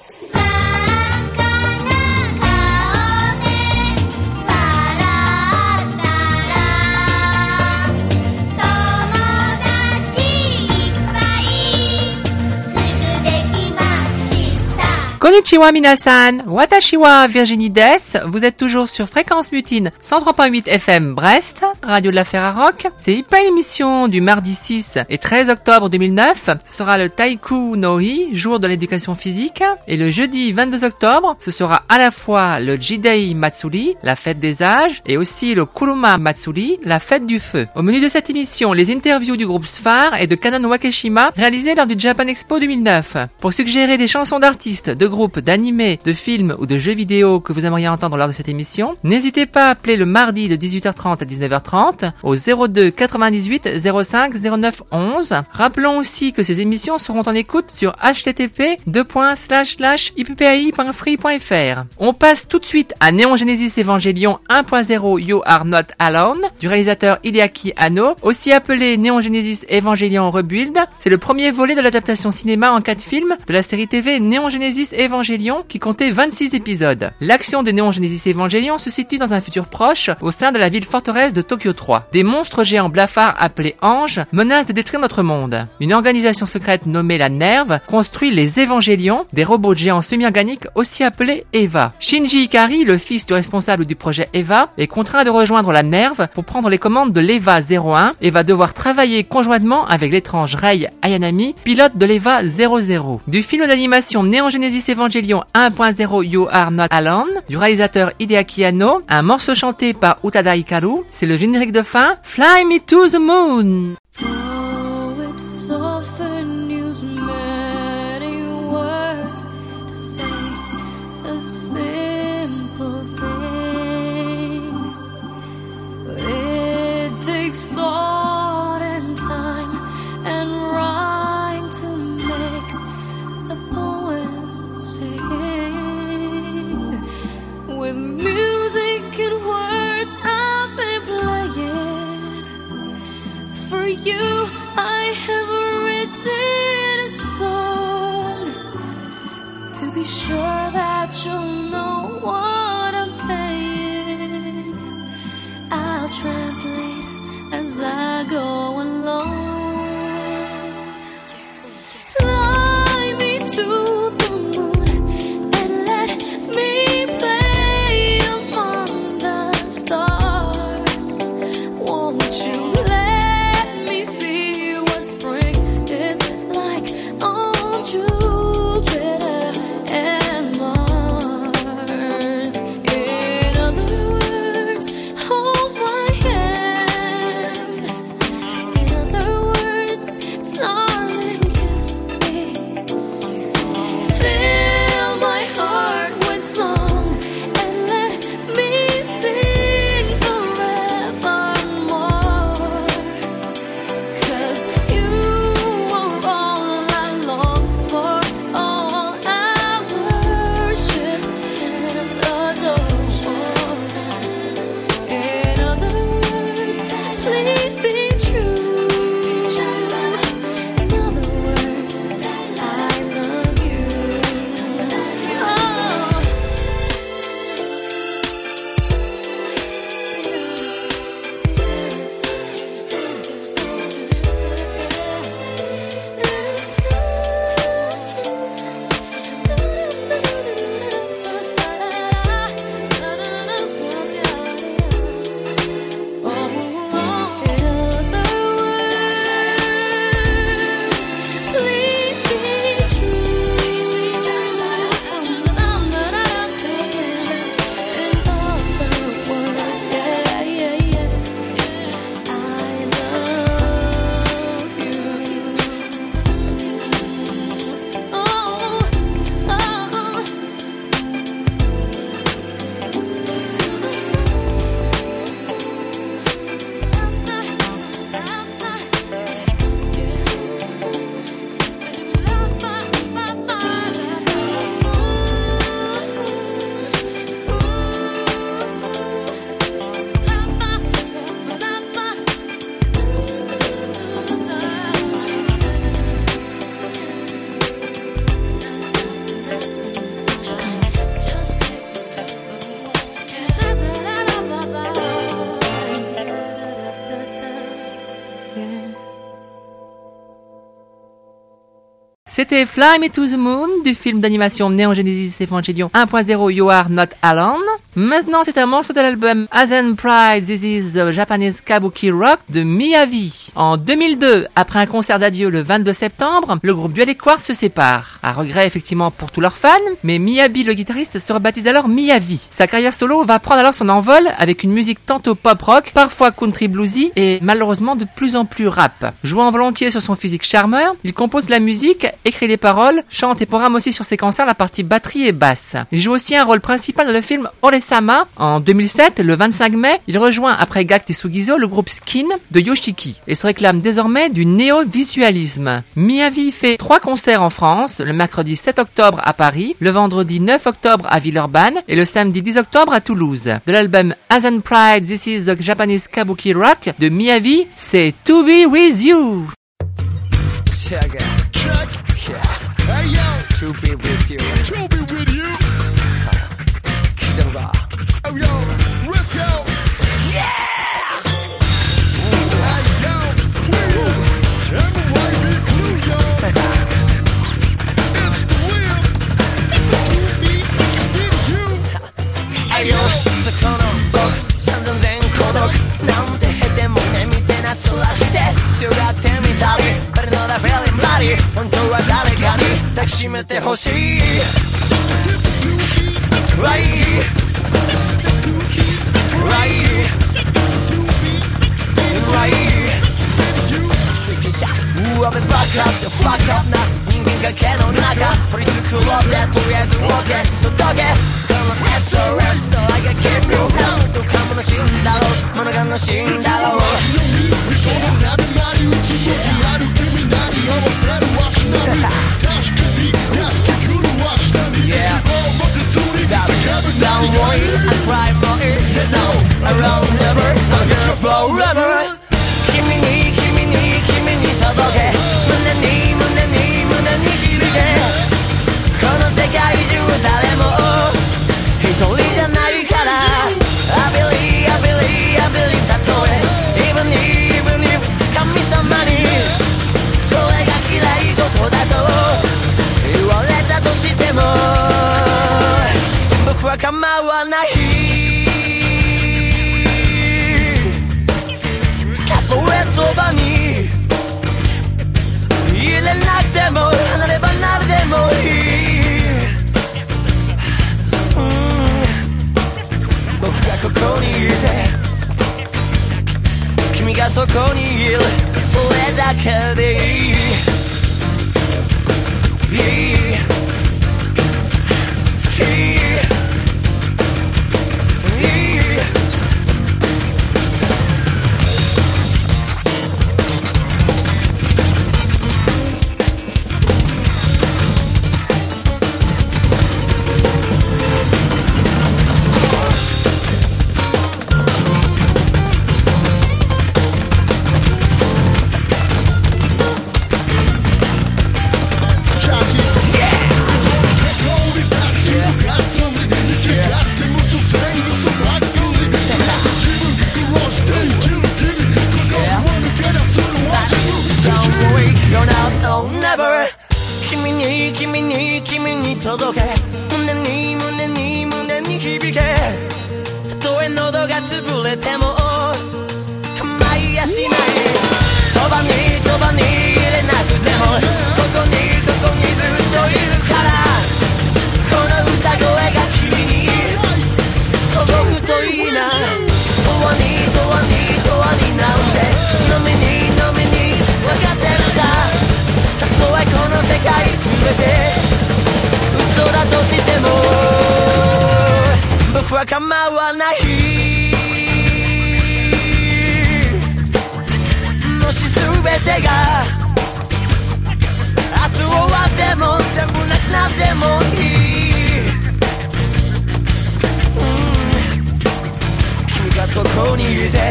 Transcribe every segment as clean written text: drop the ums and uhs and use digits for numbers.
Konnichiwa minasan, watashi wa Virginie Dess, vous êtes toujours sur Fréquence Mutine 103.8 FM Brest, Radio de la Ferrarock. C'est hyper l'émission du mardi 6 et 13 octobre 2009. Ce sera le Taiku no Hi, jour de l'éducation physique. Et le jeudi 22 octobre, ce sera à la fois le Jidei Matsuri, la fête des âges, et aussi le Kuruma Matsuri, la fête du feu. Au menu de cette émission, les interviews du groupe Sphare et de Kanon Wakeshima réalisées lors du Japan Expo 2009. Pour suggérer des chansons d'artistes, de groupes, d'animés, de films ou de jeux vidéo que vous aimeriez entendre lors de cette émission, n'hésitez pas à appeler le mardi de 18h30 à 19h30 au 02 98 05 09 11. Rappelons aussi que ces émissions seront en écoute sur http://ippai.free.fr. On passe tout de suite à Neon Genesis Evangelion 1.0 You Are Not Alone du réalisateur Hideaki Anno, aussi appelé Neon Genesis Evangelion Rebuild. C'est le premier volet de l'adaptation cinéma en 4 films de la série TV Neon Genesis Evangelion qui comptait 26 épisodes. L'action de Neon Genesis Evangelion se situe dans un futur proche au sein de la ville forteresse de Tokyo 3. Des monstres géants blafards appelés anges menacent de détruire notre monde. Une organisation secrète nommée la NERV construit les Évangélions, des robots géants semi-organiques aussi appelés EVA. Shinji Ikari, le fils du responsable du projet EVA, est contraint de rejoindre la NERV pour prendre les commandes de l'EVA 01 et va devoir travailler conjointement avec l'étrange Rei Ayanami, pilote de l'EVA 00. Du film d'animation Neon Genesis Evangelion 1.0 You Are Not Alone du réalisateur Hideaki Anno, un morceau chanté par Utada Hikaru, c'est le générique de fin Fly Me to the Moon. Thought and time and rhyme to make the poem sing. With music and words I've been playing. For you I have written a song, to be sure that you'll know what I'm saying. I'll translate as I go along. Fly me to the moon and let me play among the stars. Won't you let me see what spring is like on Jupiter and Mars? In other words, hold my hand. In other C'était Fly Me to the Moon du film d'animation Neon Genesis Evangelion 1.0 You Are Not Alone. Maintenant, c'est un morceau de l'album Azen Pride This Is the Japanese Kabuki Rock de Miyavi. En 2002, après un concert d'adieu le 22 septembre, le groupe Duel et Quartz se sépare. À regret effectivement pour tous leurs fans, mais Miyabi le guitariste se rebaptise alors Miyavi. Sa carrière solo va prendre alors son envol avec une musique tantôt pop rock, parfois country bluesy et malheureusement de plus en plus rap. Jouant volontiers sur son physique charmeur, il compose la musique, écrit les paroles, chante et programme aussi sur ses concerts la partie batterie et basse. Il joue aussi un rôle principal dans le film Ore-sama. En 2007, le 25 mai, il rejoint après Gackt et Sugizo le groupe Skin de Yoshiki et se réclame désormais du néo-visualisme. Miyavi fait 3 concerts en France, le mercredi 7 octobre à Paris, le vendredi 9 octobre à Villeurbanne et le samedi 10 octobre à Toulouse. De l'album Azen Pride This Is the Japanese Kabuki Rock de Miyavi, c'est To Be With You. Hey yo, to be with you. To be with you. Oh yo, let's go. Yeah. Hey yo, everybody be cool, yo. It's the wheel. To be with you. Hey yo, そこの僕、散々全孤独。なんてへでもねみてなつらして強がってみたり。誰のだフェリーマリー。本当は誰かに抱きしめてほしい Right Right Right I've been back up to fuck up な人間関係の中取り繕ってとりあえず動け届けこの SOS と I can keep you down どかもの死んだろう物がの死んだろう Yeah, don't worry, I cry more, you know, I'll never, I'm here forever 君に届け胸に響けこの世界中誰も一人じゃないから I believe たとえ even if 神様にそれが嫌い事だと言われたとしても僕は構わないたとえそばにいれなくても離れ離れでもいい、僕がここにいて君がそこにいるそれだけでいい、いい届け胸に響けたとえ喉が潰れても構いやしないそばにいれなくてもここにずっといるからこの歌声が君に届くといいな永遠になんて飲みに分かってるかたとえこの世界全て嘘だとしても僕は構わないもし全てが明日終わっても全部なくなってもいい、君がそこにいて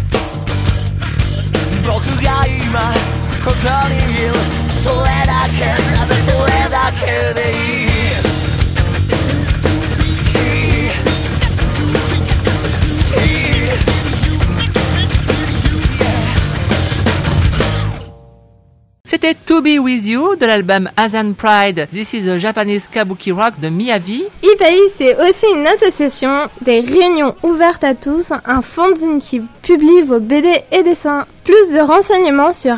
僕が今ここにいるそれだけなぜそれだけでいい C'était To Be With You de l'album Azan Pride, This is a Japanese Kabuki Rock de Miyavi. IPI, c'est aussi une association, des réunions ouvertes à tous, un fanzine qui publie vos BD et dessins. Plus de renseignements sur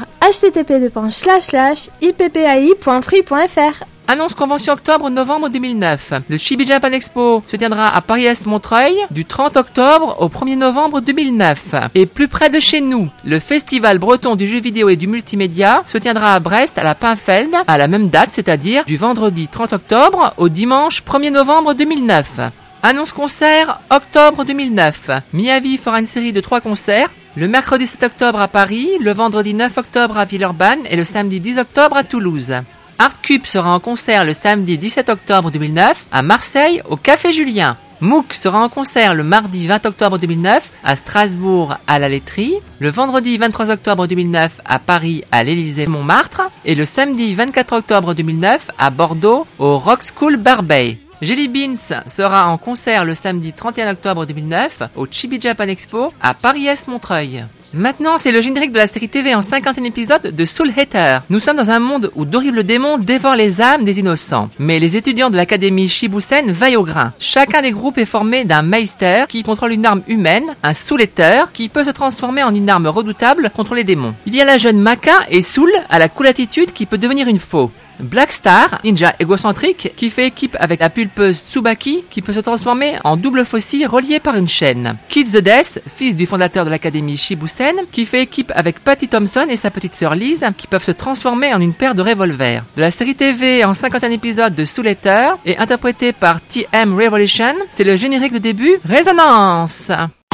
http://ippai.free.fr. Annonce convention octobre-novembre 2009. Le Chibi Japan Expo se tiendra à Paris-Est Montreuil du 30 octobre au 1er novembre 2009. Et plus près de chez nous, le Festival breton du jeu vidéo et du multimédia se tiendra à Brest à la Pinfeld à la même date, c'est-à-dire du vendredi 30 octobre au dimanche 1er novembre 2009. Annonce concert octobre 2009. Miyavi fera une série de 3 concerts. Le mercredi 7 octobre à Paris, le vendredi 9 octobre à Villeurbanne et le samedi 10 octobre à Toulouse. Artcube sera en concert le samedi 17 octobre 2009 à Marseille au Café Julien. MOOC sera en concert le mardi 20 octobre 2009 à Strasbourg à la Laiterie, le vendredi 23 octobre 2009 à Paris à l'Élysée-Montmartre et le samedi 24 octobre 2009 à Bordeaux au Rock School Barbey. Jelly Beans sera en concert le samedi 31 octobre 2009 au Chibi Japan Expo à Paris-Est Montreuil. Maintenant, c'est le générique de la série TV en 51 épisodes de Soul Hater. Nous sommes dans un monde où d'horribles démons dévorent les âmes des innocents. Mais les étudiants de l'académie Shibusen veillent au grain. Chacun des groupes est formé d'un Meister qui contrôle une arme humaine, un Soul Hater qui peut se transformer en une arme redoutable contre les démons. Il y a la jeune Maka et Soul à la cool attitude qui peut devenir une faux. Black Star, ninja égocentrique, qui fait équipe avec la pulpeuse Tsubaki, qui peut se transformer en double faucille reliée par une chaîne. Kid the Death, fils du fondateur de l'académie Shibusen, qui fait équipe avec Patty Thompson et sa petite sœur Liz, qui peuvent se transformer en une paire de revolvers. De la série TV en 51 épisodes de Soul Hater, et interprétée par TM Revolution, c'est le générique de début Résonance.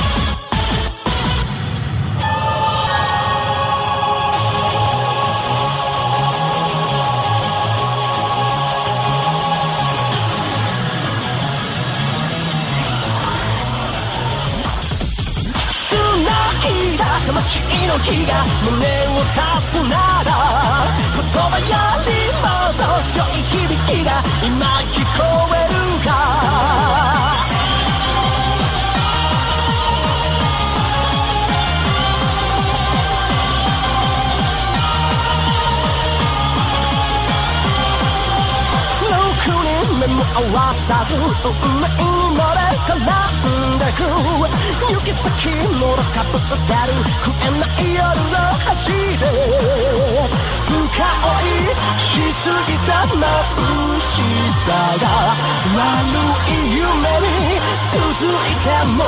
魂の火が胸を刺すなら言葉よりもっと強い響きが今聞こえるか目も合わさず運命のれ絡んでく行き先もろかぶってる食えない夜の橋で深追いしすぎた眩しさが悪い夢に続いても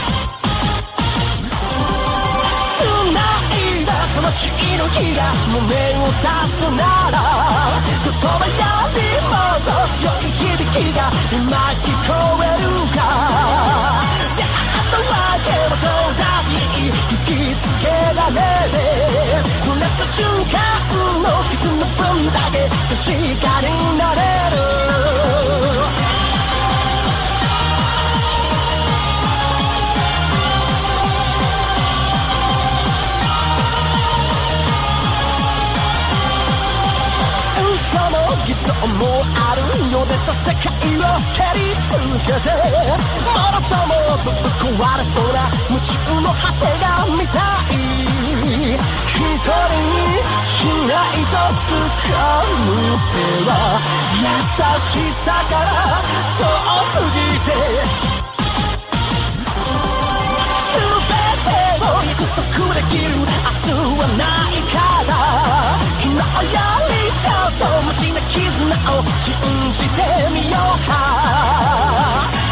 繋いだ魂の火が胸を刺すなら言葉よりもっと強い響きが今聞こえるか出会ったわけはどうだって引きつけられて触れた瞬間の傷の分だけ確かになれる嘘も偽装もあるよ出た世界を蹴りつけてもろともぶっ壊れそうな夢中の果てが見たい一人にしないと掴む手は優しさから遠すぎて約束できる明日はないから昨日よりちょっとマシな絆を信じてみようか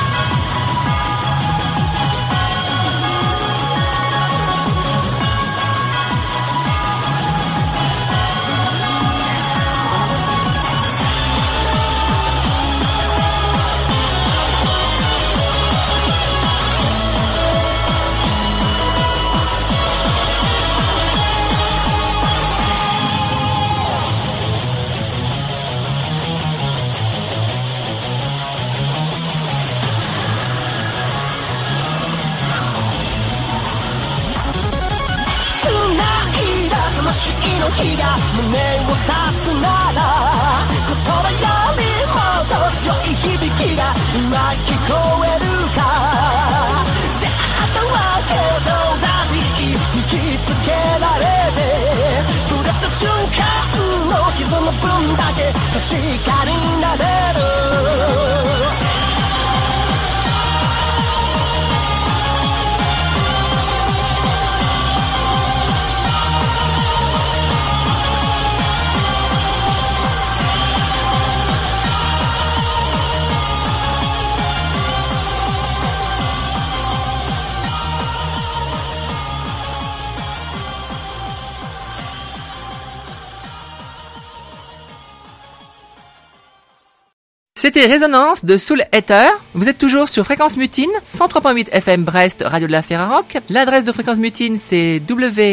魂の火が胸を刺すなら言葉よりもっと強い響きが今聞こえるか出会ったわけはどうだって引きつけられて触れた瞬間分だけ確かになれる C'était Résonance de Soul Hater. Vous êtes toujours sur Fréquence Mutine, 103.8 FM Brest, Radio de la Ferrarock. L'adresse de Fréquence Mutine, c'est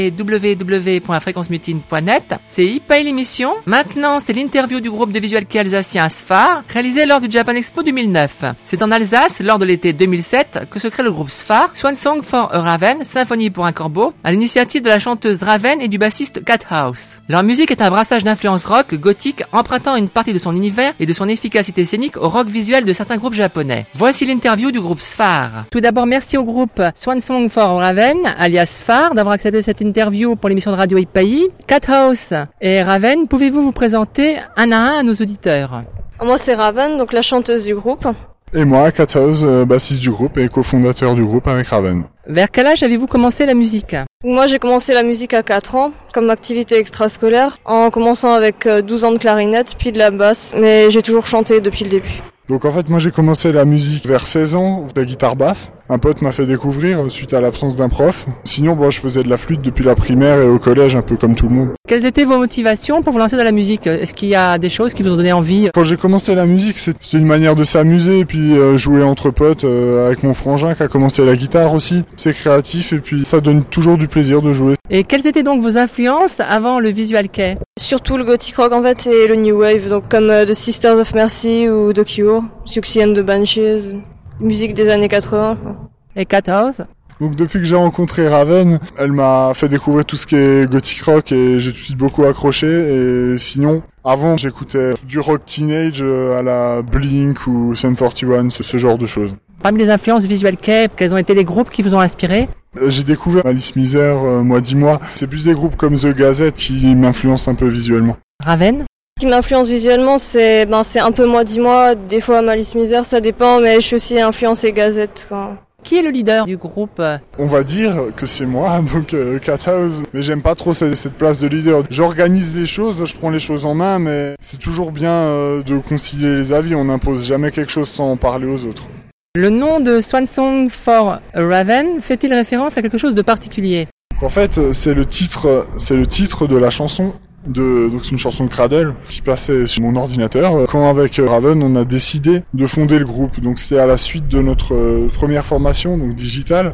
www.fréquencemutine.net. C'est Ipai l'émission. Maintenant, c'est l'interview du groupe de visual kei alsacien Sfar, réalisé lors du Japan Expo 2009. C'est en Alsace, lors de l'été 2007, que se crée le groupe Sfar, Swan Song for a Raven, Symphonie pour un corbeau, à l'initiative de la chanteuse Raven et du bassiste Cat House. Leur musique est un brassage d'influences rock, gothique, empruntant une partie de son univers et de son efficacité scénique au rock visuel de certains groupes japonais. Voici l'interview du groupe Sfar. Tout d'abord, merci au groupe Swan Song for Raven, alias Sfar, d'avoir accepté cette interview pour l'émission de Radio Ipai. Cat House et Raven, pouvez-vous vous présenter un à un à nos auditeurs? Moi, c'est Raven, donc la chanteuse du groupe. Et moi, Cat House, bassiste du groupe et cofondateur du groupe avec Raven. Vers quel âge avez-vous commencé la musique? Moi, j'ai commencé la musique à 4 ans, comme activité extrascolaire, en commençant avec 12 ans de clarinette, puis de la basse, mais j'ai toujours chanté depuis le début. Donc en fait, moi j'ai commencé la musique vers 16 ans, la guitare basse. Un pote m'a fait découvrir suite à l'absence d'un prof. Sinon, bon, je faisais de la flûte depuis la primaire et au collège, un peu comme tout le monde. Quelles étaient vos motivations pour vous lancer dans la musique? Est-ce qu'il y a des choses qui vous ont donné envie? Quand j'ai commencé la musique, c'était une manière de s'amuser, et puis jouer entre potes avec mon frangin qui a commencé la guitare aussi. C'est créatif et puis ça donne toujours du plaisir de jouer. Et quelles étaient donc vos influences avant le visual kei? Surtout le gothic rock en fait et le new wave, donc comme The Sisters of Mercy ou The Cure, Siouxsie and the Banshees, musique des années 80. Et Cat House? Donc depuis que j'ai rencontré Raven, elle m'a fait découvrir tout ce qui est gothic rock et j'ai tout de suite beaucoup accroché. Et sinon, avant j'écoutais du rock teenage à la Blink ou Sum 41, ce genre de choses. Parmi les influences visual kei, quels ont été les groupes qui vous ont inspiré? J'ai découvert Alice Miser, Moi Dis-moi. C'est plus des groupes comme The Gazette qui m'influencent un peu visuellement. Raven? Ce qui m'influence visuellement, c'est un peu Moi Dis-moi, des fois Malice Misère, ça dépend, mais je suis aussi influencée Gazette, quoi. Qui est le leader du groupe? On va dire que c'est moi, donc Cat House. Mais j'aime pas trop cette place de leader. J'organise les choses, je prends les choses en main, mais c'est toujours bien de concilier les avis. On n'impose jamais quelque chose sans en parler aux autres. Le nom de Swan Song for a Raven fait-il référence à quelque chose de particulier? Donc en fait, c'est le titre de la chanson. Donc c'est une chanson de Cradle qui passait sur mon ordinateur. Quand avec Raven, on a décidé de fonder le groupe. Donc c'était à la suite de notre première formation, donc digitale.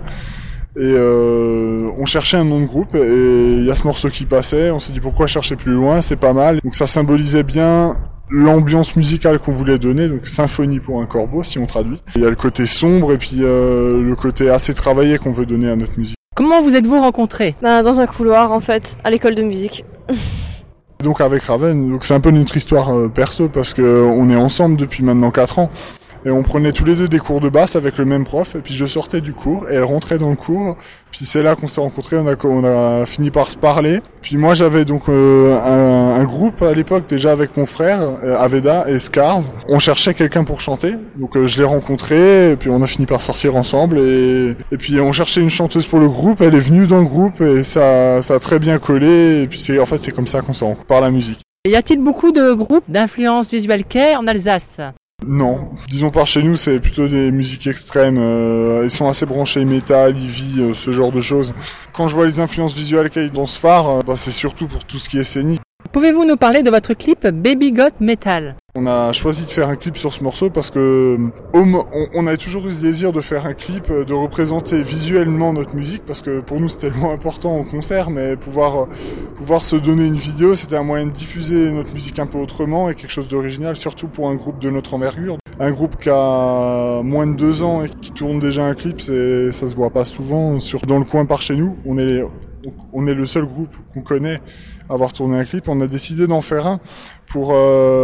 Et on cherchait un nom de groupe et il y a ce morceau qui passait. On s'est dit pourquoi chercher plus loin, c'est pas mal. Donc ça symbolisait bien l'ambiance musicale qu'on voulait donner, donc symphonie pour un corbeau si on traduit. Il y a le côté sombre et puis le côté assez travaillé qu'on veut donner à notre musique. Comment vous êtes-vous rencontrés? Dans un couloir en fait, à l'école de musique. Donc avec Raven, donc c'est un peu notre histoire perso parce que on est ensemble depuis maintenant 4 ans. Et on prenait tous les deux des cours de basse avec le même prof, et puis je sortais du cours, et elle rentrait dans le cours, puis c'est là qu'on s'est rencontrés, on a fini par se parler. Puis moi j'avais donc un groupe à l'époque déjà avec mon frère, Aveda et Scars. On cherchait quelqu'un pour chanter, donc je l'ai rencontré, et puis on a fini par sortir ensemble, et puis on cherchait une chanteuse pour le groupe, elle est venue dans le groupe, et ça a très bien collé, et puis c'est comme ça qu'on s'est rencontrés par la musique. Et y a-t-il beaucoup de groupes d'influence visual kei en Alsace? Non, disons par chez nous c'est plutôt des musiques extrêmes, ils sont assez branchés métal, heavy, ce genre de choses. Quand je vois les influences visuelles qu'il y a dans ce phare, c'est surtout pour tout ce qui est scénique. Pouvez-vous nous parler de votre clip Baby Got Metal? On a choisi de faire un clip sur ce morceau parce que on avait toujours eu ce désir de faire un clip, de représenter visuellement notre musique parce que pour nous c'est tellement important au concert, mais pouvoir se donner une vidéo, c'était un moyen de diffuser notre musique un peu autrement et quelque chose d'original, surtout pour un groupe de notre envergure. Un groupe qui a moins de 2 ans et qui tourne déjà un clip, ça se voit pas souvent, surtout dans le coin par chez nous. On est le seul groupe qu'on connaît à avoir tourné un clip. On a décidé d'en faire un pour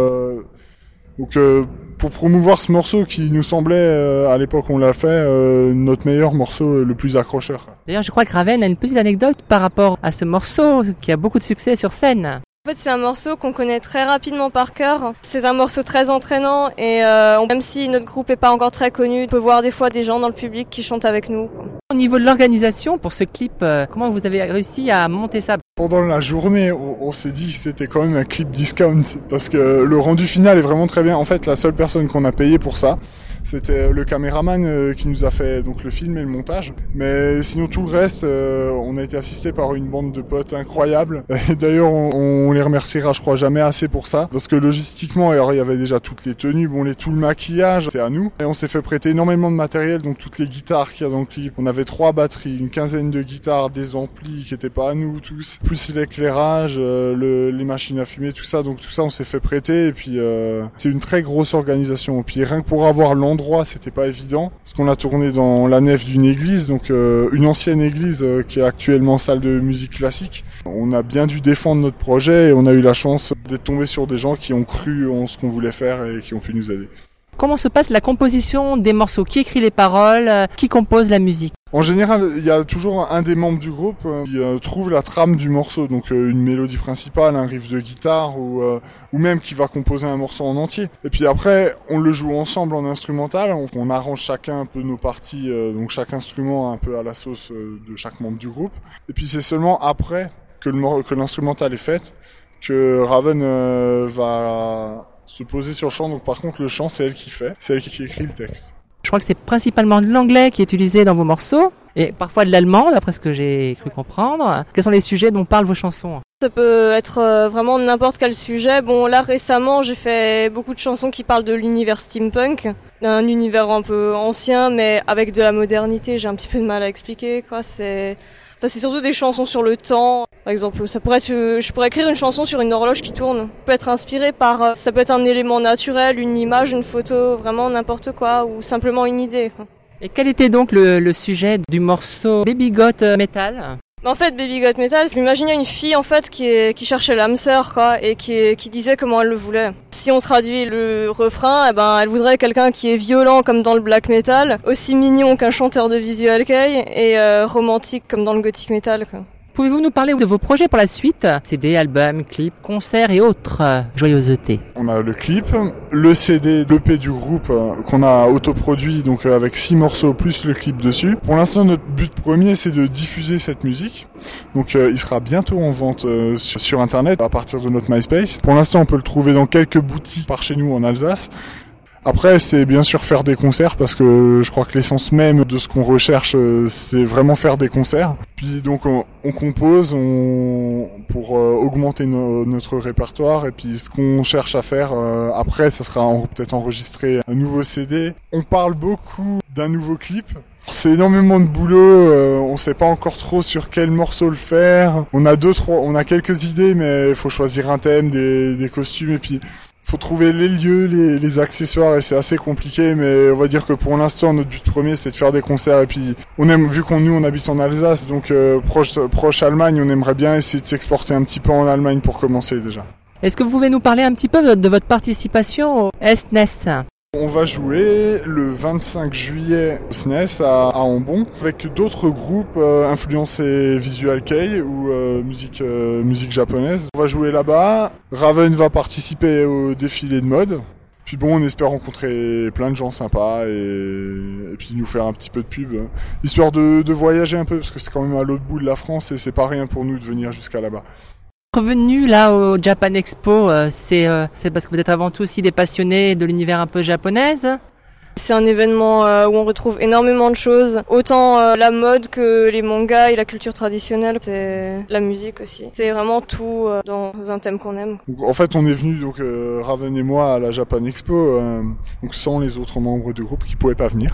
promouvoir ce morceau qui nous semblait, à l'époque où on l'a fait, notre meilleur morceau, le plus accrocheur. D'ailleurs, je crois que Raven a une petite anecdote par rapport à ce morceau qui a beaucoup de succès sur scène. En fait, c'est un morceau qu'on connaît très rapidement par cœur. C'est un morceau très entraînant et même si notre groupe est pas encore très connu, on peut voir des fois des gens dans le public qui chantent avec nous. Au niveau de l'organisation pour ce clip, comment vous avez réussi à monter ça? Pendant la journée, on s'est dit que c'était quand même un clip discount parce que le rendu final est vraiment très bien. En fait, la seule personne qu'on a payé pour ça, c'était le caméraman qui nous a fait donc le film et le montage. Mais sinon tout le reste, on a été assisté par une bande de potes incroyables. Et d'ailleurs, on les remerciera, je crois, jamais assez pour ça, parce que logistiquement, alors, il y avait déjà toutes les tenues, tout le maquillage, c'était à nous. Et on s'est fait prêter énormément de matériel, donc toutes les guitares qu'il y a dans le clip. On avait 3 batteries, une quinzaine de guitares, des amplis qui étaient pas à nous tous, plus l'éclairage, les machines à fumer, tout ça. Donc tout ça, on s'est fait prêter. Et puis c'est une très grosse organisation. Et puis rien que pour avoir l'endroit, c'était pas évident, parce qu'on a tourné dans la nef d'une église, donc une ancienne église qui est actuellement salle de musique classique. On a bien dû défendre notre projet et on a eu la chance d'être tombé sur des gens qui ont cru en ce qu'on voulait faire et qui ont pu nous aider. Comment se passe la composition des morceaux? Qui écrit les paroles? Qui compose la musique? En général, il y a toujours un des membres du groupe qui trouve la trame du morceau, donc une mélodie principale, un riff de guitare ou même qui va composer un morceau en entier. Et puis après, on le joue ensemble en instrumental, on arrange chacun un peu nos parties, donc chaque instrument un peu à la sauce de chaque membre du groupe. Et puis c'est seulement après que l'instrumental est fait que Raven va se poser sur le chant. Donc par contre, le chant, c'est elle qui fait, c'est elle qui écrit le texte. Je crois que c'est principalement de l'anglais qui est utilisé dans vos morceaux, et parfois de l'allemand, d'après ce que j'ai cru comprendre. Quels sont les sujets dont parlent vos chansons? Ça peut être vraiment n'importe quel sujet. Bon, là récemment, j'ai fait beaucoup de chansons qui parlent de l'univers steampunk, d'un univers un peu ancien, mais avec de la modernité. J'ai un petit peu de mal à expliquer, quoi. C'est surtout des chansons sur le temps. Par exemple, je pourrais écrire une chanson sur une horloge qui tourne. Ça peut être inspiré par, ça peut être un élément naturel, une image, une photo, vraiment n'importe quoi, ou simplement une idée, quoi. Et quel était donc le sujet du morceau Baby Got Metal? En fait, Baby Got Metal, je m'imaginais une fille en fait qui cherchait l'âme sœur, quoi, et qui disait comment elle le voulait. Si on traduit le refrain, elle voudrait quelqu'un qui est violent comme dans le black metal, aussi mignon qu'un chanteur de visual kei et romantique comme dans le gothic metal, quoi. Pouvez-vous nous parler de vos projets pour la suite? CD, albums, clips, concerts et autres joyeusetés. On a le clip, le CD, l'EP du groupe qu'on a autoproduit, donc avec 6 morceaux plus le clip dessus. Pour l'instant, notre but premier, c'est de diffuser cette musique. Donc il sera bientôt en vente sur Internet à partir de notre MySpace. Pour l'instant, on peut le trouver dans quelques boutiques par chez nous en Alsace. Après, c'est bien sûr faire des concerts, parce que je crois que l'essence même de ce qu'on recherche, c'est vraiment faire des concerts. Puis donc on compose pour augmenter notre répertoire, et puis ce qu'on cherche à faire après, ça sera peut-être enregistrer un nouveau CD. On parle beaucoup d'un nouveau clip. C'est énormément de boulot, on sait pas encore trop sur quel morceau le faire. On a quelques idées, mais il faut choisir un thème, des costumes, et puis faut trouver les lieux, les accessoires, et c'est assez compliqué, mais on va dire que pour l'instant, notre but premier, c'est de faire des concerts, et puis vu qu'on habite en Alsace, donc proche Allemagne, on aimerait bien essayer de s'exporter un petit peu en Allemagne pour commencer déjà. Est-ce que vous pouvez nous parler un petit peu de votre participation au SNES? On va jouer le 25 juillet au SNES à Ambon avec d'autres groupes influencés visual kei ou musique japonaise. On va jouer là-bas. Raven va participer au défilé de mode. Puis bon, on espère rencontrer plein de gens sympas et puis nous faire un petit peu de pub, histoire de voyager un peu, parce que c'est quand même à l'autre bout de la France et c'est pas rien pour nous de venir jusqu'à là-bas. Revenu là au Japan Expo, c'est parce que vous êtes avant tout aussi des passionnés de l'univers un peu japonaise? C'est un événement où on retrouve énormément de choses, autant la mode que les mangas et la culture traditionnelle, c'est la musique aussi. C'est vraiment tout dans un thème qu'on aime. Donc, en fait, on est venu Raven et moi à la Japan Expo, donc sans les autres membres du groupe qui pouvaient pas venir.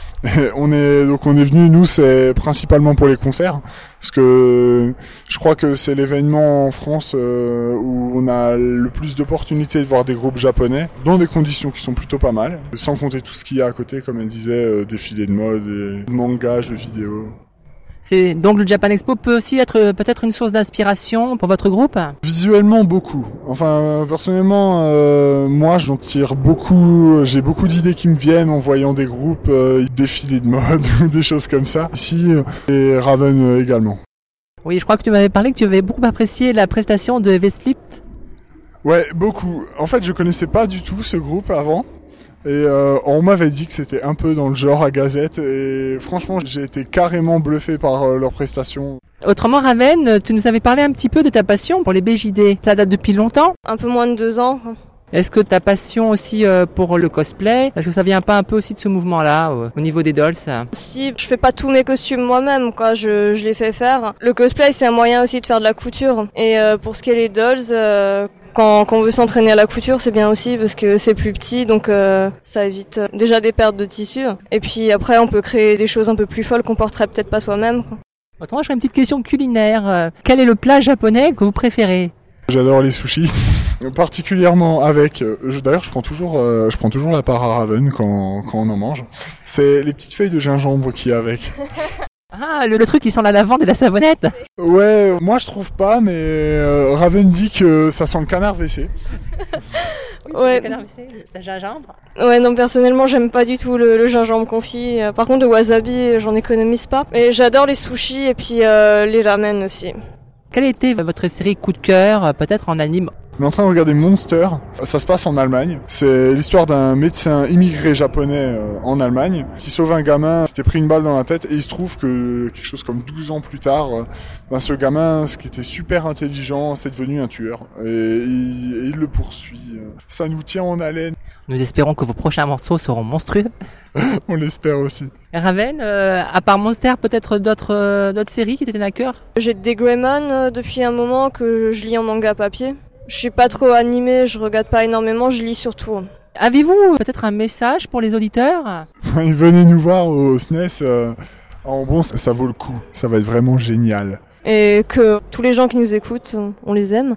On est venu, nous, c'est principalement pour les concerts, parce que je crois que c'est l'événement en France où on a le plus d'opportunités de voir des groupes japonais dans des conditions qui sont plutôt pas mal, sans compter tout ce qu'il y a à côté, comme elle disait, défilés de mode, mangas, jeux vidéo. Donc le Japan Expo peut aussi être peut-être une source d'inspiration pour votre groupe? Visuellement, beaucoup. Enfin, personnellement, moi j'en tire beaucoup. J'ai beaucoup d'idées qui me viennent en voyant des groupes défiler de mode ou des choses comme ça. Ici, et Raven également. Oui, je crois que tu m'avais parlé que tu avais beaucoup apprécié la prestation de Veslipt. Ouais, beaucoup. En fait, je connaissais pas du tout ce groupe avant. Et on m'avait dit que c'était un peu dans le genre à Gazette. Et franchement, j'ai été carrément bluffé par leur prestation. Autrement, Raven, tu nous avais parlé un petit peu de ta passion pour les BJD. Ça date depuis longtemps. Un peu moins de 2 ans. Est-ce que ta passion aussi pour le cosplay, est-ce que ça vient pas un peu aussi de ce mouvement-là au niveau des dolls? Si je fais pas tous mes costumes moi-même, quoi, je les fais faire. Le cosplay, c'est un moyen aussi de faire de la couture. Et pour ce qui est les dolls, quand on veut s'entraîner à la couture, c'est bien aussi parce que c'est plus petit, donc ça évite déjà des pertes de tissu. Et puis après, on peut créer des choses un peu plus folles qu'on porterait peut-être pas soi-même, quoi. Autrement, j'aurais une petite question culinaire. Quel est le plat japonais que vous préférez? J'adore les sushis, particulièrement avec. D'ailleurs, je prends toujours la part à Raven quand on en mange. C'est les petites feuilles de gingembre qu'il y a avec. Ah, le truc qui sent la lavande et la savonnette. Ouais, moi je trouve pas, mais Raven dit que ça sent le canard WC. Ouais. Le gingembre. Ouais, non, personnellement, j'aime pas du tout le gingembre confit. Par contre, le wasabi, j'en économise pas. Et j'adore les sushis et puis les ramen aussi. Quelle était votre série coup de cœur, peut-être en anime? On est en train de regarder Monster. Ça se passe en Allemagne. C'est l'histoire d'un médecin immigré japonais en Allemagne qui sauve un gamin qui s'était pris une balle dans la tête, et il se trouve que quelque chose comme 12 ans plus tard, ce gamin, ce qui était super intelligent, c'est devenu un tueur. Et il le poursuit. Ça nous tient en haleine. Nous espérons que vos prochains morceaux seront monstrueux. On l'espère aussi. Raven, à part Monster, peut-être d'autres séries qui te tiennent à cœur? J'ai des Greyman depuis un moment que je lis en manga papier. Je suis pas trop animée, je regarde pas énormément, je lis surtout. Avez-vous peut-être un message pour les auditeurs? Venez nous voir au SNES. En bon, ça vaut le coup. Ça va être vraiment génial. Et que tous les gens qui nous écoutent, on les aime.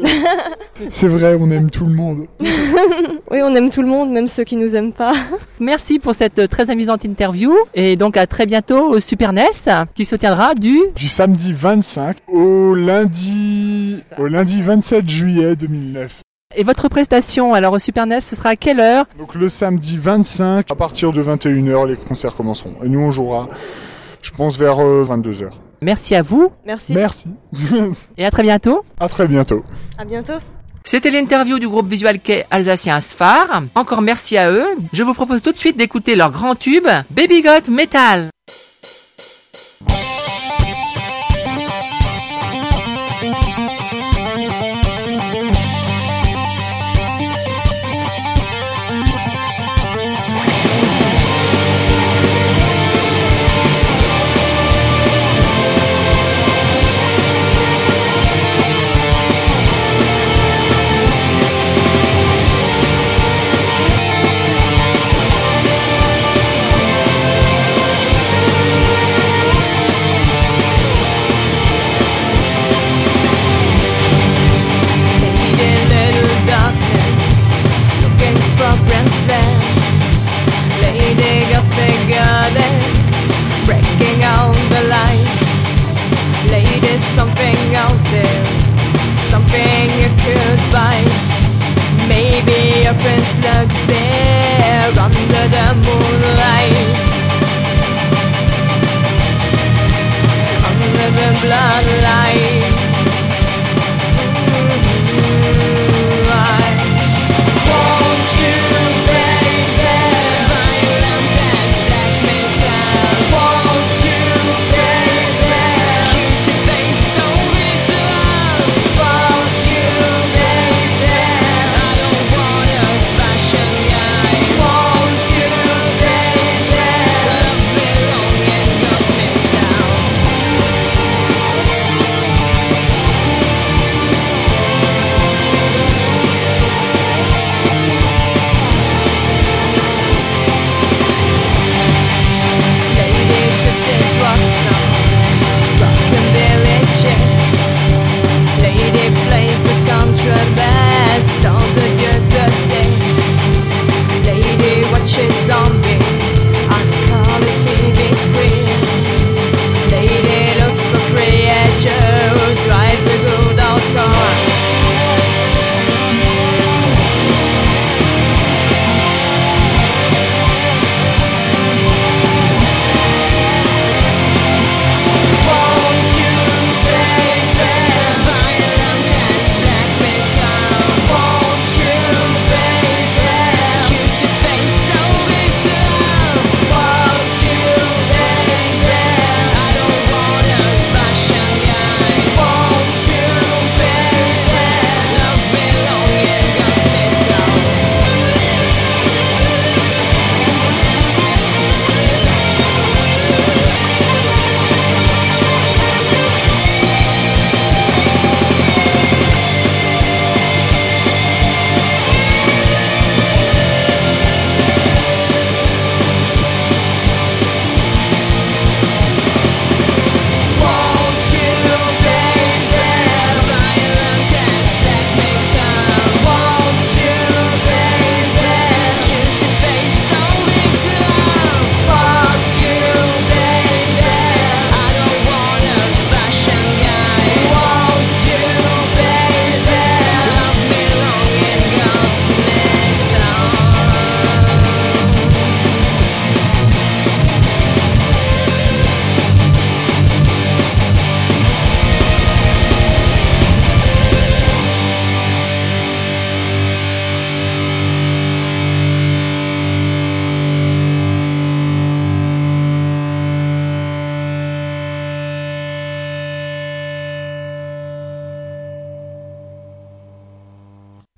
C'est vrai, on aime tout le monde. Oui, on aime tout le monde, même ceux qui nous aiment pas. Merci pour cette très amusante interview. Et donc à très bientôt au Super NES, qui se tiendra du samedi 25 au lundi 27 juillet 2009. Et votre prestation, alors au Super NES, ce sera à quelle heure? Donc le samedi 25, à partir de 21h, les concerts commenceront. Et nous, on jouera, je pense, vers 22h. Merci à vous. Merci. Merci. Et à très bientôt. À très bientôt. À bientôt. C'était l'interview du groupe Visual Kei alsacien Sfar. Encore merci à eux. Je vous propose tout de suite d'écouter leur grand tube, Baby Got Metal. Something out there, something you could bite. Maybe a prince lurks there under the moonlight, under the bloodlight. Yeah.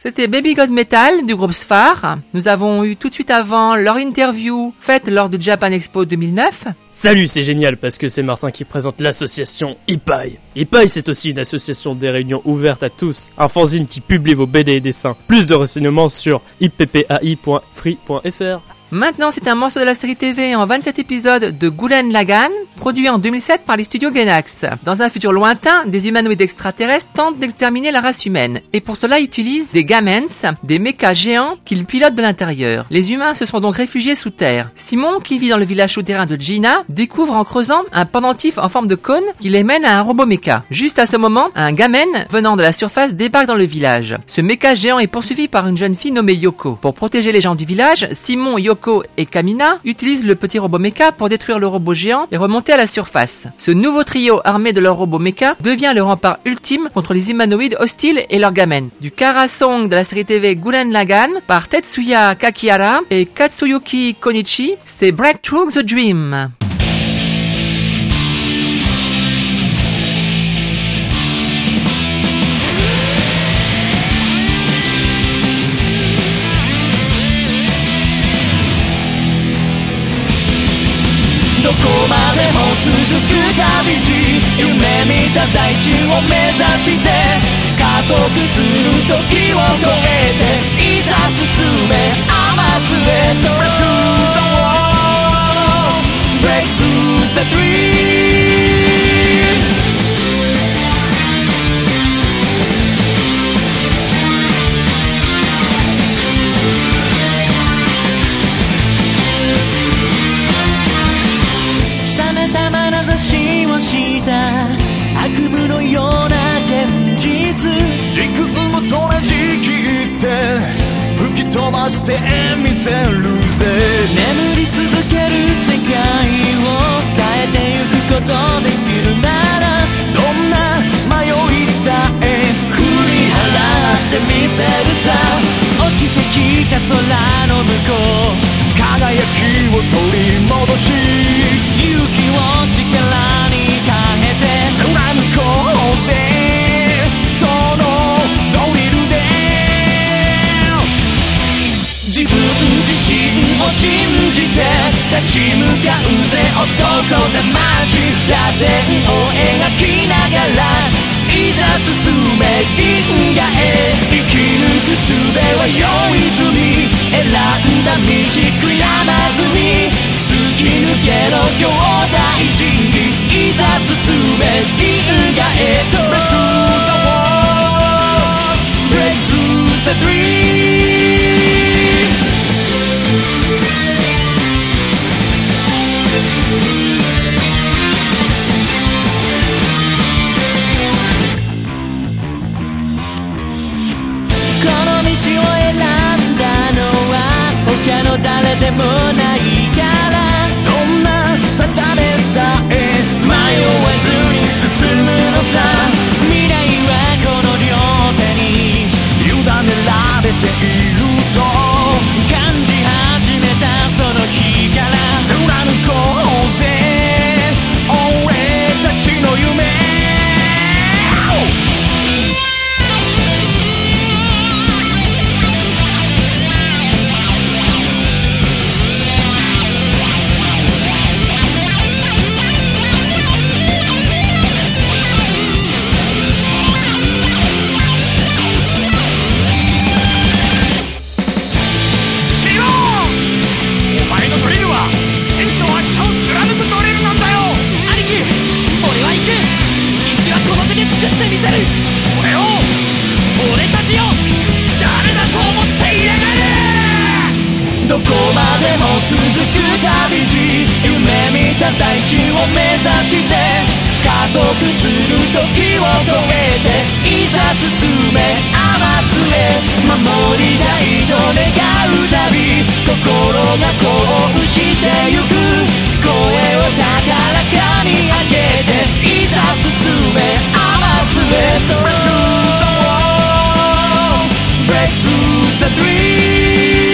C'était Baby God Metal du groupe Sphare. Nous avons eu tout de suite avant leur interview faite lors du Japan Expo 2009. Salut, c'est génial parce que c'est Martin qui présente l'association IPAI. IPAI, c'est aussi une association des réunions ouvertes à tous, un fanzine qui publie vos BD et dessins. Plus de renseignements sur ippai.free.fr. Maintenant, c'est un morceau de la série TV en 27 épisodes de Gurren Lagann, produit en 2007 par les studios Gainax. Dans un futur lointain, des humanoïdes extraterrestres tentent d'exterminer la race humaine. Et pour cela, ils utilisent des Gamens, des mechas géants qu'ils pilotent de l'intérieur. Les humains se sont donc réfugiés sous terre. Simon, qui vit dans le village souterrain de Gina, découvre en creusant un pendentif en forme de cône qui les mène à un robot mecha. Juste à ce moment, un Gamen venant de la surface débarque dans le village. Ce mecha géant est poursuivi par une jeune fille nommée Yoko. Pour protéger les gens du village, Simon, Yoko et Kamina utilisent le petit robot mecha pour détruire le robot géant et remonter à la surface. Ce nouveau trio armé de leur robot mecha devient le rempart ultime contre les humanoïdes hostiles et leurs gamins. Du Kara Song de la série TV Gurren Lagann par Tetsuya Kakihara et Katsuyuki Konichi, c'est Breakthrough the Dream. どこまでも続く旅路夢見た大地を目指して加速する時を超えていざ進め甘津へ Break through the dreamをした悪夢のような現実時空を閉じ切って吹き飛ばしてみせるぜ眠り続ける世界を変えてゆくことできるならどんな迷いさえ振り払ってみせるさ落ちてきた空の向こう輝きを取り戻し勇気を力に変えて貫こうぜそのドリルで自分自身を信じて立ち向かうぜ男魂螺旋を描きながらいざ進め銀河へ生き抜く術は用意済み選んだ道悔やまずに突き抜けろ兄弟人にいざ進め銀河へと Break through the dreamこの道を選んだのは他の誰でもないからどんな定めさえ迷わずに進むのさ未来はこの両手に委ねられていると感じ始めたその日から貫こうぜ俺たちの夢作ってみせる俺を俺たちを誰だと思っていやがるどこまでも続く旅路夢見た大地を目指して加速する時を超えていざ進め甘津へ守りたいと願う旅心が鼓舞してゆく声を高らかに上げていざ進め甘津へと Break through the dream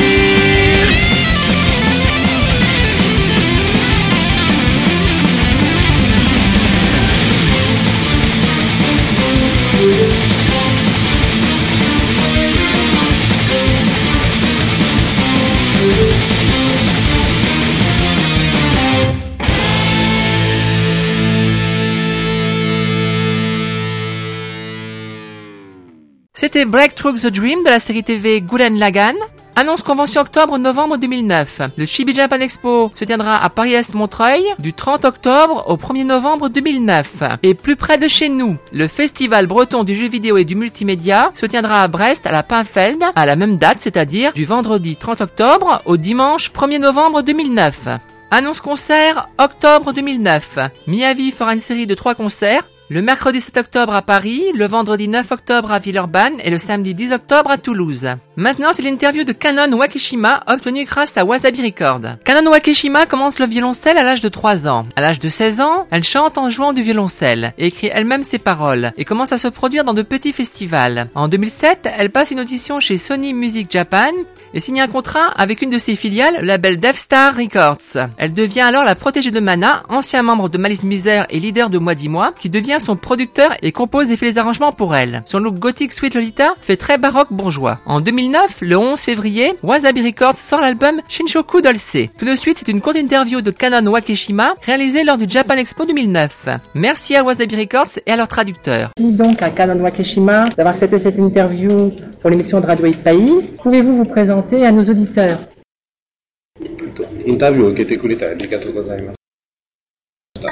C'était Breakthrough the Dream de la série TV Gurren Lagann. Annonce convention octobre-novembre 2009. Le Chibi Japan Expo se tiendra à Paris-Est Montreuil du 30 octobre au 1er novembre 2009. Et plus près de chez nous, le Festival breton du jeu vidéo et du multimédia se tiendra à Brest à la Pinfeld à la même date, c'est-à-dire du vendredi 30 octobre au dimanche 1er novembre 2009. Annonce concert octobre 2009. Miyavi fera une série de 3 concerts. Le mercredi 7 octobre à Paris, le vendredi 9 octobre à Villeurbanne et le samedi 10 octobre à Toulouse. Maintenant, c'est l'interview de Kanon Wakishima obtenue grâce à Wasabi Record. Kanon Wakishima commence le violoncelle à l'âge de 3 ans. À l'âge de 16 ans, elle chante en jouant du violoncelle et écrit elle-même ses paroles et commence à se produire dans de petits festivals. En 2007, elle passe une audition chez Sony Music Japan et signe un contrat avec une de ses filiales, le label Death Star Records. Elle devient alors la protégée de Mana, ancien membre de Malice Mizer et leader de Moi Dis Moi, qui devient son producteur et compose et fait les arrangements pour elle. Son look gothique Sweet Lolita fait très baroque bourgeois. En 2009, le 11 février, Wasabi Records sort l'album Shinshoku Dolce. Tout de suite, c'est une courte interview de Kanon Wakishima réalisée lors du Japan Expo 2009. Merci à Wasabi Records et à leur traducteur. Merci donc à Kanon Wakishima d'avoir accepté cette interview pour l'émission de Radio Ipai. Pouvez-vous vous présenter à nos auditeurs? インタビューを受けてくれてありがとうございました。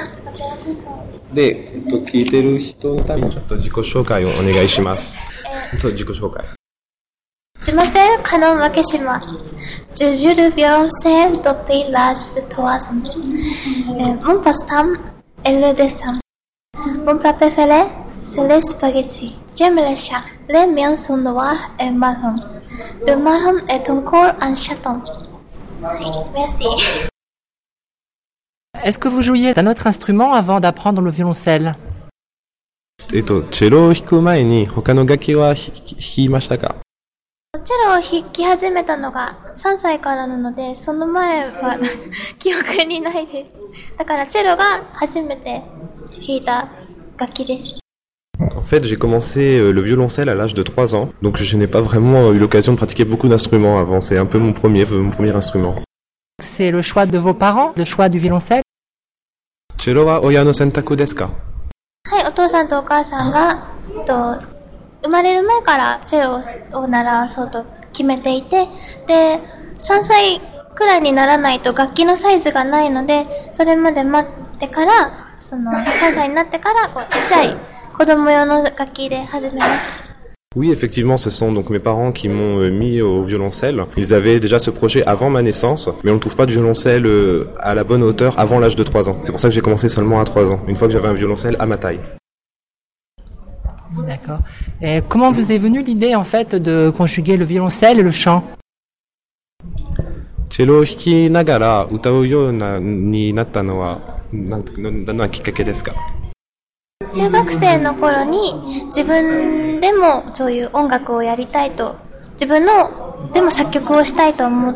で、聞いてる人のためにちょっと自己紹介をお願いします。そう、自己紹介。 Je m'appelle Kanon Wakishima. Je joue le violoncelle depuis l'âge de 3 ans. Mon passe-temps est le dessin. Mon plat préféré, c'est les spaghettis. J'aime les chats. Les miens sont noirs et marrons. Le marron est encore un chaton. Merci. Est-ce que vous jouiez d'un autre instrument avant d'apprendre le violoncelle? チェロを弾く前に他の楽器は弾きましたか？ チェロを弾き始めたのが3歳からなので、その前は記憶にないです。だからチェロが初めて弾いた楽器です。 En fait, j'ai commencé le violoncelle à l'âge de 3 ans, donc je n'ai pas vraiment eu l'occasion de pratiquer beaucoup d'instruments avant, c'est un peu mon premier instrument. C'est le choix de vos parents, le choix du violoncelle? チェロは親の選択ですか？ はい、お父さんとお母さんが、生まれる前からチェロを習わそうと決めていて、で、3歳くらいにならないと楽器のサイズがないので、それまで待ってから、3歳になってから、ちっちゃい子供用の楽器で始めました。 Oui, effectivement, ce sont donc mes parents qui m'ont mis au violoncelle. Ils avaient déjà ce projet avant ma naissance, mais on ne trouve pas de violoncelle à la bonne hauteur avant l'âge de 3 ans. C'est pour ça que j'ai commencé seulement à 3 ans, une fois que j'avais un violoncelle à ma taille. D'accord. Et comment vous est venue l'idée en fait de conjuguer le violoncelle et le chant? チェロを弾きながら歌うようになったのは何のきっかけですか？ 中学生の頃に自分でもそういう音楽をやりたいと、自分のでも作曲をしたいと思って、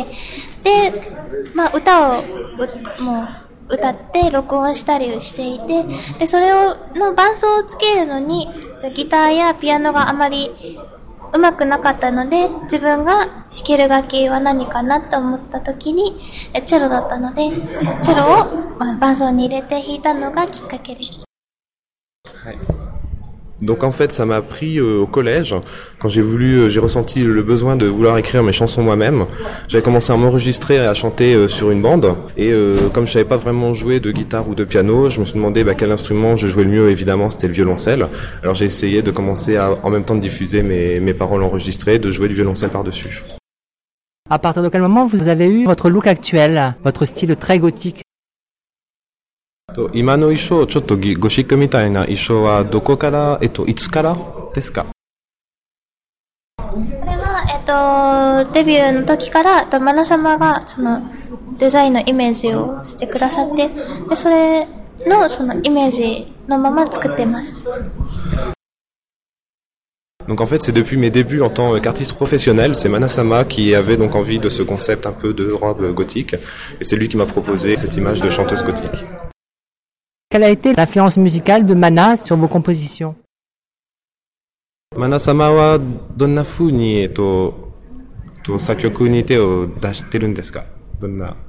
で、歌をもう歌って録音したりしていて、で、それの伴奏をつけるのにギターやピアノがあまり上手くなかったので、自分が弾ける楽器は何かなと思った時にチェロだったので、チェロを伴奏に入れて弾いたのがきっかけです。 Donc en fait, ça m'a pris au collège, quand j'ai ressenti le besoin de vouloir écrire mes chansons moi-même. J'avais commencé à m'enregistrer et à chanter sur une bande, et comme je savais pas vraiment jouer de guitare ou de piano, je me suis demandé quel instrument je jouais le mieux. Évidemment, c'était le violoncelle. Alors j'ai essayé de commencer à, en même temps de diffuser mes paroles enregistrées, de jouer du violoncelle par-dessus. À partir de quel moment vous avez eu votre look actuel, votre style très gothique? 今の衣装、ちょっとゴシックみたいな衣装はどこから、いつからですか？ これは、デビューの時から、マナ様がそのデザインのイメージをしてくださって、でそれのそのイメージのまま作ってます。 Donc en fait, c'est depuis mes débuts en tant qu'artiste professionnel, c'est Manasama qui avait donc envie de ce concept un peu de robe gothique, et c'est lui qui m'a proposé cette image de chanteuse gothique. Quelle a été l'influence musicale de Mana sur vos compositions? Manasama wa donna fu ni sakyoku ni te o dashiteるんですか？どんな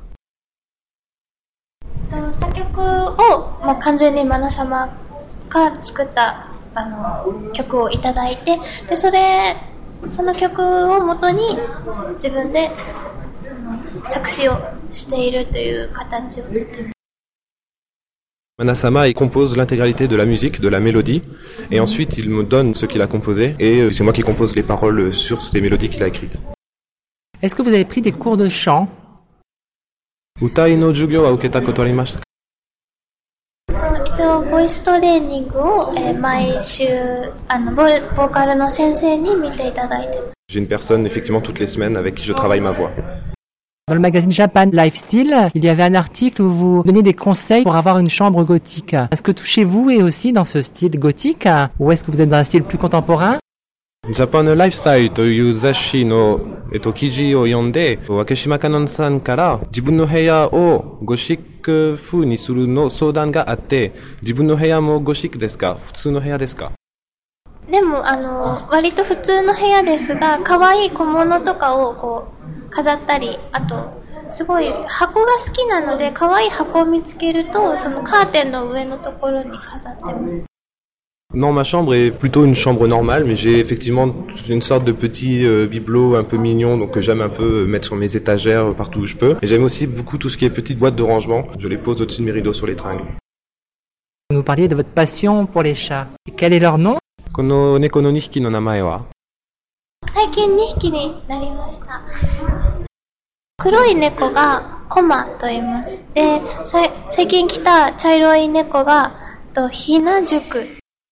作曲を完全にマナ様が作った曲をいただいて、でその曲を元に自分で作詞をしているという形をとっています。 Manasama, il compose l'intégralité de la musique, de la mélodie, et ensuite il me donne ce qu'il a composé, et c'est moi qui compose les paroles sur ces mélodies qu'il a écrites. Est-ce que vous avez pris des cours de chant? Utai no jugyo wa uketa koto arimashita ka? 一応ボイストレーニングを、毎週ボーカルの先生に見ていただいてます。 J'ai une personne effectivement toutes les semaines avec qui je travaille ma voix. Dans le magazine Japan Lifestyle, il y avait un article où vous donnez des conseils pour avoir une chambre gothique. Est-ce que tout chez vous est aussi dans ce style gothique, ou est-ce que vous êtes dans un style plus contemporain? Japan Lifestyle という雑誌の記事を読んで、Wakeshima Kanonさんから自分の部屋をゴシック風にするの相談があって、自分の部屋もゴシックですか？普通の部屋ですか？ でも割と普通の部屋ですが、可愛い小物とかをこう飾ったり、あとすごい箱が好きなので、可愛い箱を見つけるとそのカーテンの上のところに飾ってます。 Non, ma chambre est plutôt une chambre normale, mais j'ai effectivement une sorte de petit bibelot un peu mignon, donc que j'aime un peu mettre sur mes étagères partout où je peux. Et j'aime aussi beaucoup tout ce qui est petites boîtes de rangement. Je les pose au-dessus de mes rideaux sur les tringles. Vous nous parliez de votre passion pour les chats. Et quel est leur nom? Kono neko no 2匹の名前は? 最近2匹になりました。黒い猫がコマと言います。で、最近来た茶色い猫がひな塾。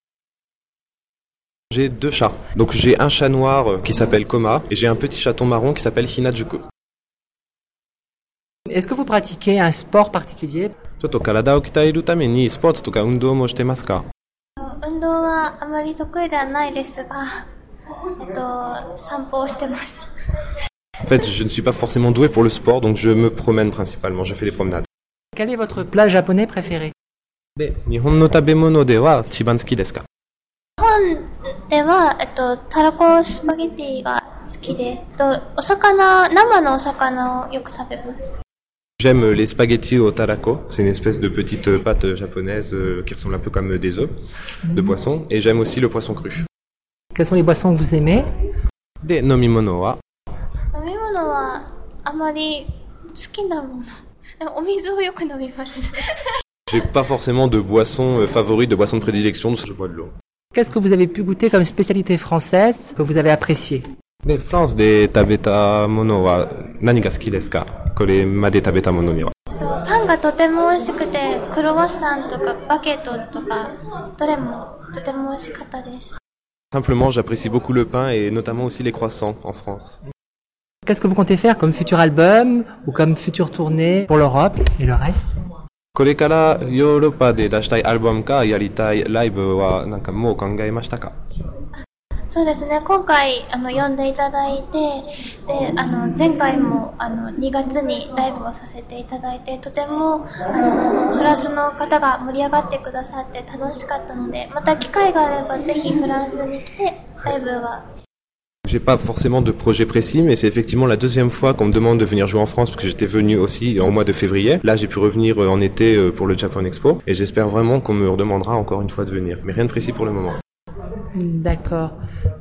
J'ai 2 chats. Donc j'ai un chat noir qui s'appelle Koma et j'ai un petit chaton marron qui s'appelle Hinajuku. Est-ce que vous pratiquez un sport particulier? ちょっと体を鍛えるためにスポーツとか運動もしてますか？ 運動はあまり得意ではないですが、散歩をしてます。 En fait, je ne suis pas forcément doué pour le sport, donc je me promène principalement, je fais des promenades. Quel est votre plat japonais préféré? で、日本の食べ物では一番好きですか？ 日本では、たらこスパゲティが好きで、生のお魚をよく食べます。 J'aime les spaghettis au tarako, c'est une espèce de petite pâte japonaise qui ressemble un peu comme des œufs de poisson, et j'aime aussi le poisson cru. Quels sont les boissons que vous aimez? で、飲み物は? 飲み物はあまり好きなもの。お水をよく飲みます。 J'ai pas forcément de boisson favorite, de boisson de prédilection, je bois de l'eau. Qu'est-ce que vous avez pu goûter comme spécialité française que vous avez apprécié? で、フランスで食べたものは何が好きですか？これまで食べたものには。 パンがとても美味しくて、クロワッサンとかバゲットとか、どれもとても美味しかったです。 Simplement, j'apprécie beaucoup le pain et notamment aussi les croissants en France. Qu'est-ce que vous comptez faire comme futur album ou comme future tournée pour l'Europe et le reste? これからヨーロッパで出したいアルバムかやりたいライブはなんかもう考えましたか？ そうですね、今回呼んでいただいて、で前回も2月にライブをさせていただいて、とてもフランスの方が盛り上がってくださって楽しかったので、また機会があればぜひフランスに来てライブが。 J'ai pas forcément de projet précis, mais c'est effectivement la deuxième fois qu'on me demande de venir jouer en France, parce que j'étais venu aussi au mois de février. Là, j'ai pu revenir en été pour le Japan Expo, et j'espère vraiment qu'on me redemandera encore une fois de venir. Mais rien de précis pour le moment. D'accord.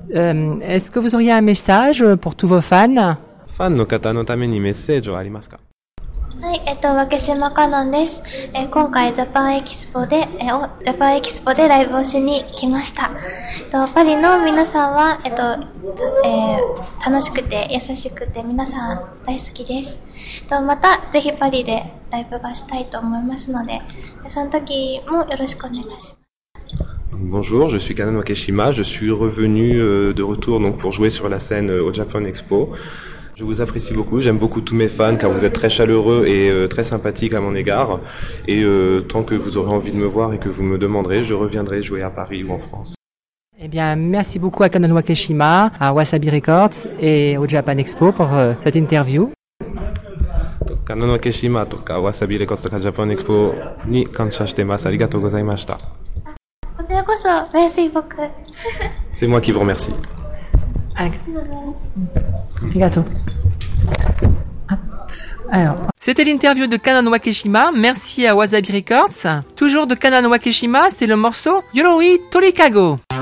Est-ce que vous auriez un message pour tous vos fans? Fan no kata no tame ni message arimasu ka? はい、wakeshima Kanon です。今回ジャパンエキスポでライブをしに来ました。パリの皆さんは、楽しくて優しくて皆さん大好きです。またぜひパリでライブがしたいと思いますので、その時もよろしくお願いします。 Bonjour, je suis Kanon Wakeshima, je suis revenu de retour donc pour jouer sur la scène au Japan Expo. Je vous apprécie beaucoup, j'aime beaucoup tous mes fans car vous êtes très chaleureux et très sympathiques à mon égard. Et tant que vous aurez envie de me voir et que vous me demanderez, je reviendrai jouer à Paris ou en France. Eh bien, merci beaucoup à Kanon Wakeshima, à Wasabi Records et au Japan Expo pour cette interview. Kanon Wakeshima とか Wasabi Records とか Japan Expo に感謝してます。ありがとうございました。 こちらこそ、merci beaucoup. C'est moi qui vous remercie. Arigato. Alors. C'était l'interview de Kanon Wakeshima, merci à Wasabi Records. Toujours de Kanon Wakeshima, c'est le morceau Yoroi Torikago.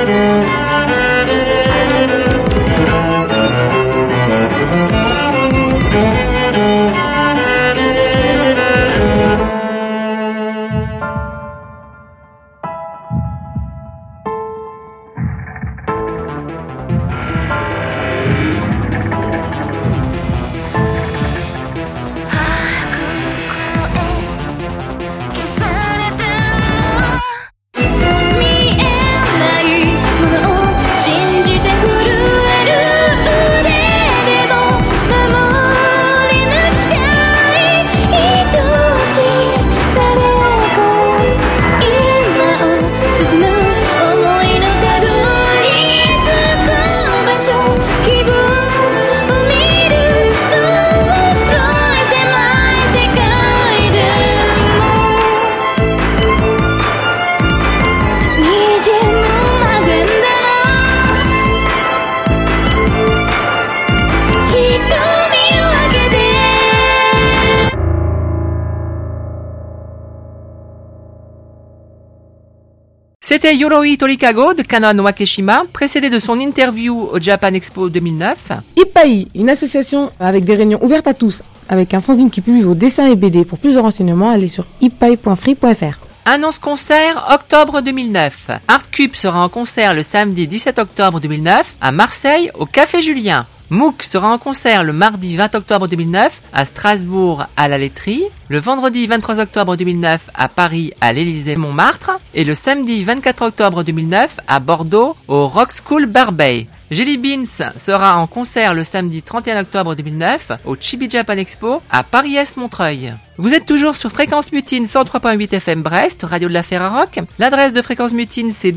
C'était Yoroi Torikago de Kanon Wakeshima, précédé de son interview au Japan Expo 2009. Ipai, une association avec des réunions ouvertes à tous, avec un fanzine qui publie vos dessins et BD. Pour plus de renseignements, allez sur ipai.free.fr. Annonce concert, octobre 2009. Artcube sera en concert le samedi 17 octobre 2009 à Marseille au Café Julien. Mook sera en concert le mardi 20 octobre 2009 à Strasbourg à la Laiterie, le vendredi 23 octobre 2009 à Paris à l'Élysée-Montmartre et le samedi 24 octobre 2009 à Bordeaux au Rock School Barbey. Jelly Beans sera en concert le samedi 31 octobre 2009 au Chibi Japan Expo à Paris-Est Montreuil. Vous êtes toujours sur Fréquence Mutine 103.8 FM Brest, radio de la Ferrarock. L'adresse de Fréquence Mutine c'est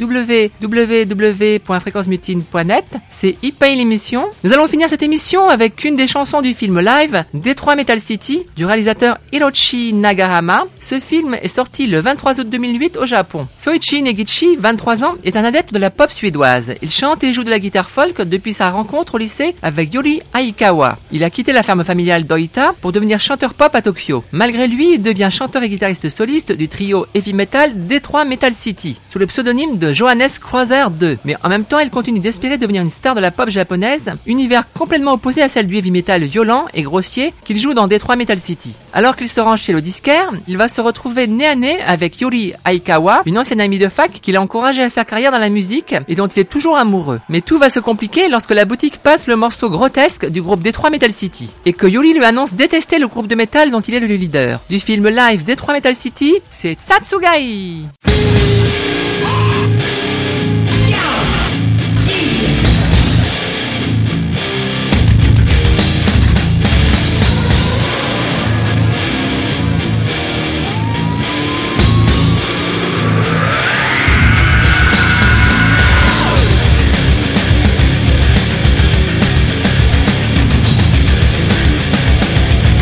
www.fréquencemutine.net. C'est Ipai l'émission. Nous allons finir cette émission avec une des chansons du film live Detroit Metal City du réalisateur Hiroshi Nagahama. Ce film est sorti le 23 août 2008 au Japon. Soichi Negichi, 23 ans, est un adepte de la pop suédoise. Il chante et joue de la guitare folk depuis sa rencontre au lycée avec Yuri Aikawa. Il a quitté la ferme familiale d'Oita pour devenir chanteur pop à Tokyo. Malgré lui, il devient chanteur et guitariste soliste du trio heavy metal Detroit Metal City, sous le pseudonyme de Johannes Croiser II. Mais en même temps, il continue d'espérer devenir une star de la pop japonaise, univers complètement opposé à celle du heavy metal violent et grossier qu'il joue dans Detroit Metal City. Alors qu'il se range chez le disquaire, il va se retrouver nez à nez avec Yuri Aikawa, une ancienne amie de fac qui l'a encouragé à faire carrière dans la musique et dont il est toujours amoureux. Mais tout va se compliquer lorsque la boutique passe le morceau grotesque du groupe Detroit Metal City et que Yuri lui annonce détester le groupe de métal dont il est le leader. Du film live Detroit Metal City, c'est Tsatsugai.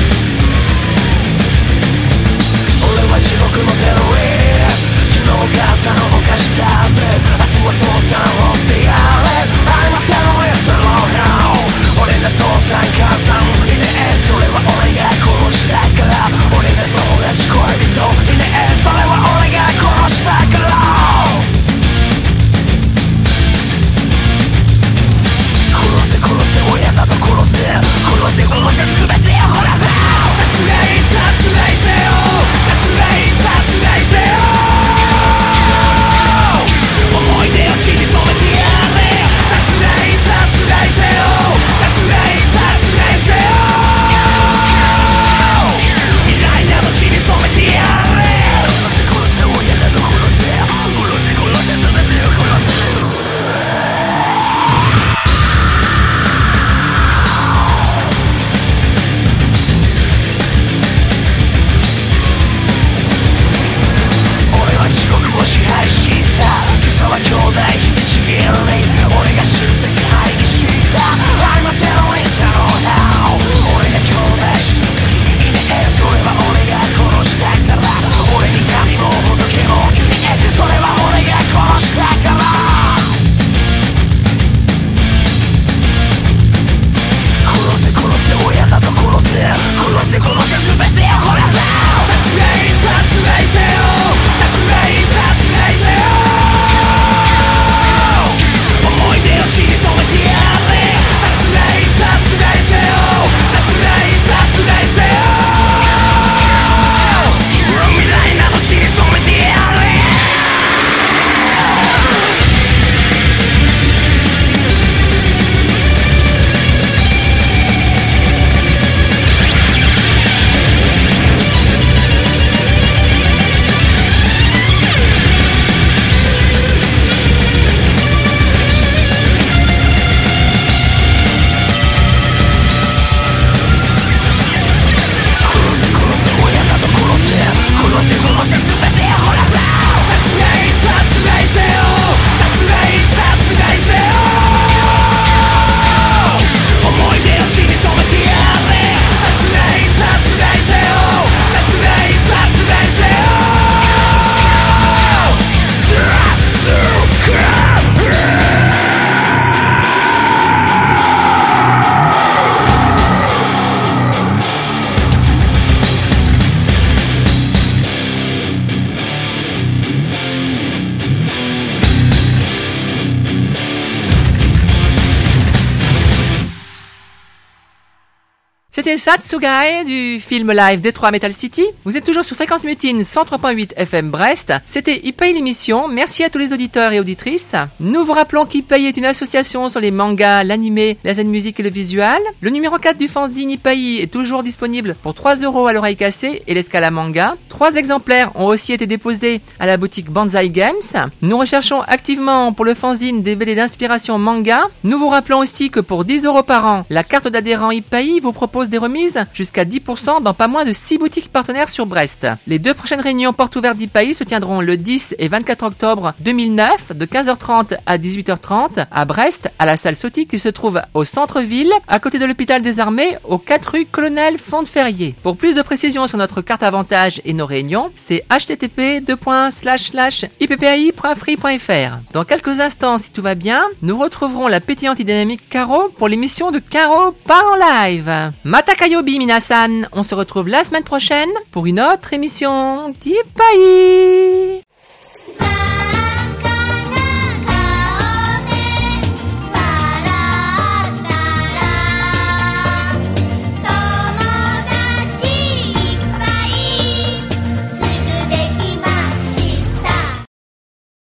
Look c'était Satsugai du film live Détroit Metal City. Vous êtes toujours sur Fréquence Mutine 103.8 FM Brest. C'était Ipai l'émission. Merci à tous les auditeurs et auditrices. Nous vous rappelons qu'Ipai est une association sur les mangas, l'animé, la zen musique et le visual. Le numéro 4 du fanzine Ipai est toujours disponible pour 3 € à l'oreille cassée et l'escala manga. 3 exemplaires ont aussi été déposés à la boutique Banzai Games. Nous recherchons activement pour le fanzine des BD d'inspiration manga. Nous vous rappelons aussi que pour 10 € par an, la carte d'adhérent Ipai vous propose des remises jusqu'à 10% dans pas moins de 6 boutiques partenaires sur Brest. Les 2 prochaines réunions portes ouvertes d'Ipai se tiendront le 10 et 24 octobre 2009 de 15h30 à 18h30 à Brest, à la salle Sautique qui se trouve au centre-ville, à côté de l'hôpital des armées, aux 4 rue Colonel Fonteferrier. Pour plus de précisions sur notre carte avantage et nos réunions, c'est http://ippai.free.fr. Dans quelques instants, si tout va bien, nous retrouverons la pétillante et dynamique Caro pour l'émission de Caro part en live. Matakayobi minasan, on se retrouve la semaine prochaine pour une autre émission d'Ipai.